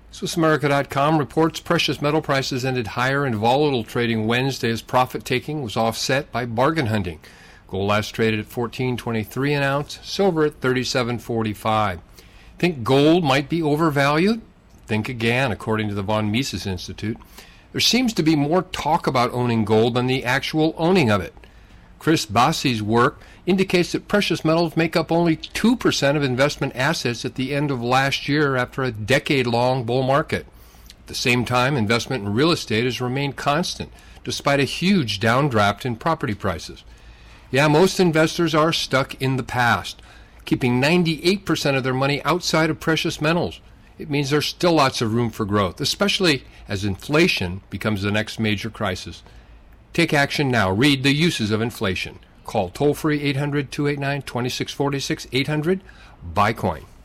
SwissAmerica.com reports precious metal prices ended higher in volatile trading Wednesday as profit-taking was offset by bargain hunting. Gold last traded at $14.23 an ounce, silver at $37.45. Think gold might be overvalued? Think again, according to the von Mises Institute. There seems to be more talk about owning gold than the actual owning of it. Chris Bassi's work indicates that precious metals make up only 2% of investment assets at the end of last year after a decade-long bull market. At the same time, investment in real estate has remained constant, despite a huge downdraft in property prices. Yeah, most investors are stuck in the past, keeping 98% of their money outside of precious metals. It means there's still lots of room for growth, especially as inflation becomes the next major crisis. Take action now. Read the uses of inflation. Call toll-free 800-289-2646, 800-BUY-COIN.